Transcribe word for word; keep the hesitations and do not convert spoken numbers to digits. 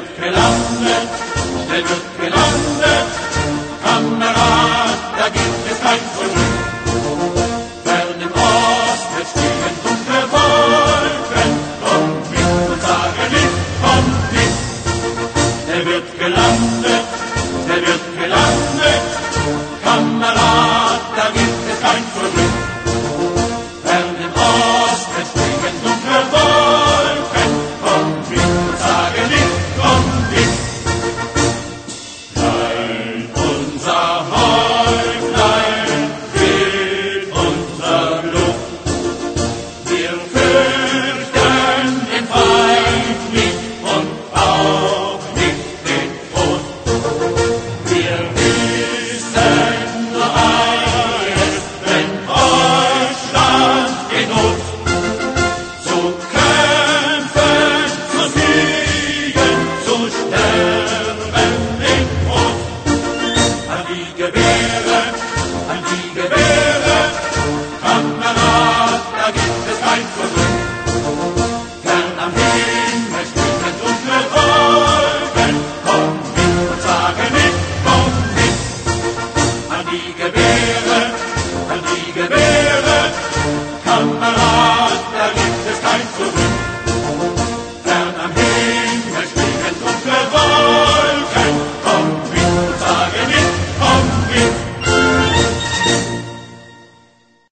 wird gelandet, schnell wird gelandet, Kamerad, da gibt es kein Zurück. Fern im Osten stehen dunkle Wolken, komm mit und sage nicht, komm mit. Der wird gelandet, der wird gelandet, Kamerad, da gibt es kein Zurück. Fern im Osten stehen dunkle Wolken, komm mit und sage nicht, komm mit. Nein, unser Häuptlein fehlt unser Blut. Wir fürchten den Feind nicht und auch nicht den Tod. Wir wissen nur eines, wenn Deutschland in Not, zu kämpfen, zu siegen, zu sterben in Brot. An die Gewehre, an die Gewehre, Kamerad, da gibt es kein Zurück. Fern am Himmel stehen dunkle Wolken, komm mit und sage nicht, komm mit. An die Gewehre, an die Gewehre, Kamerad, da gibt es kein Zurück.